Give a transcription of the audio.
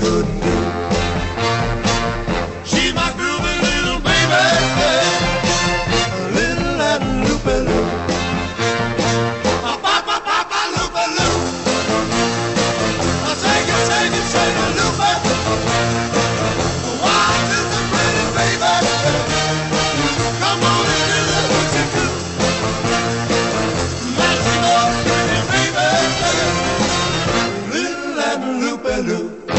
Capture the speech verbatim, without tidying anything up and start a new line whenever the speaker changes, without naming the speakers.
wouldn't do. She's my groovy little baby, little Latin loop-a-loo. A papa, papa, loop-a-loo. I sing it, sing it, sing it, loop-a. Why, just a pretty baby. Come on and do the hoochie-coo. Now she goes pretty baby, little Latin loop-a-loo.